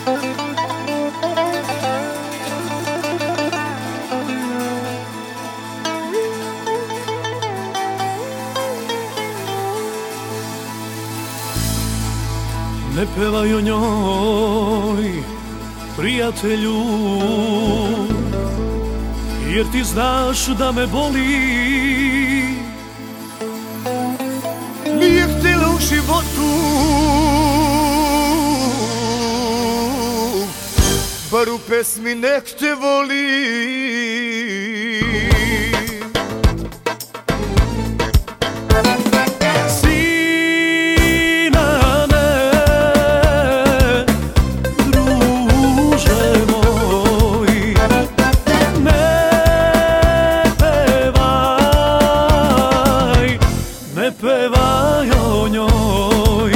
Ne pevaj o njoj, prijatelju, jer ti znaš da me boli. Nije htjela u životu, bar u pesmi nek te voli. Ne pevaj o njoj.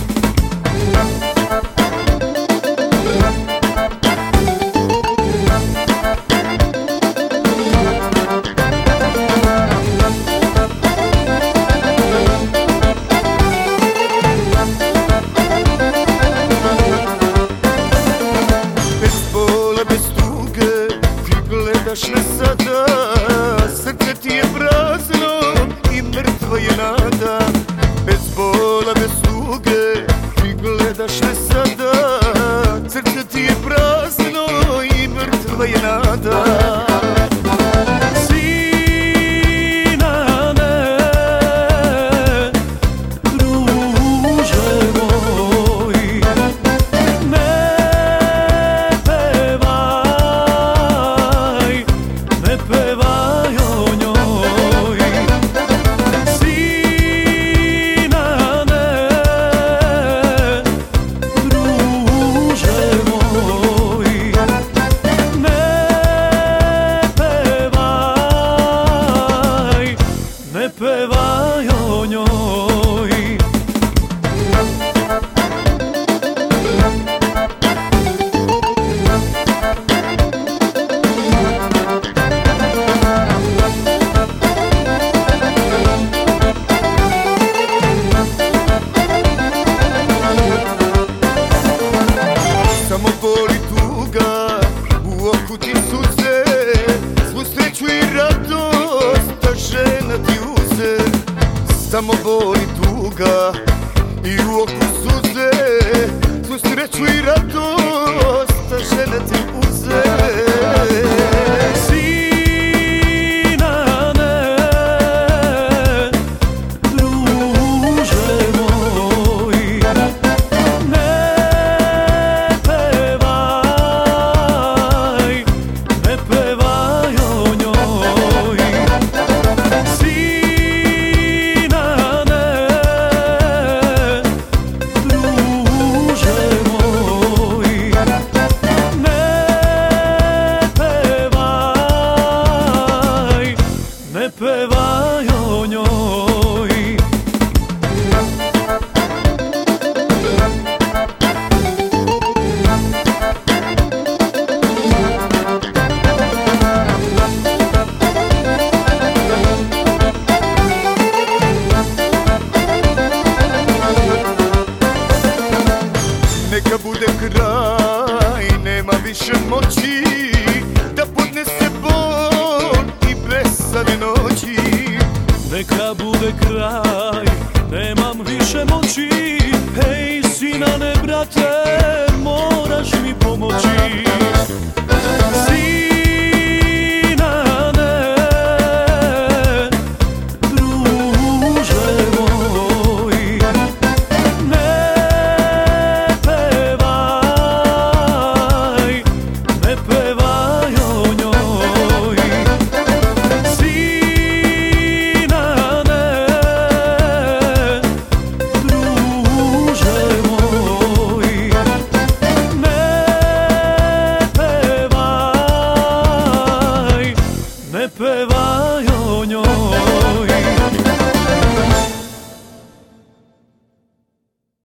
Bez bola, bez tuge, ti gledaš me sada, srce ti je prazno i mrtva je nada. Bez bola, bez tuge, ti gledaš me sada, srce ti je prazno i mrtva je nada. Ne pevaj o njoj. Samo boli tuga, u oku ti suze, svu sreću i radost ta žena ti uze. Samo boli tuga i u oku suze, svu sreću i radost ta žena ti uze. Ne pevaj o njoj. Neka bude kraj, nema više moći da podnese bol i besane noći. Neka bude kraj, nemam više moći. Hej sinane brate, moraš mi pomoći.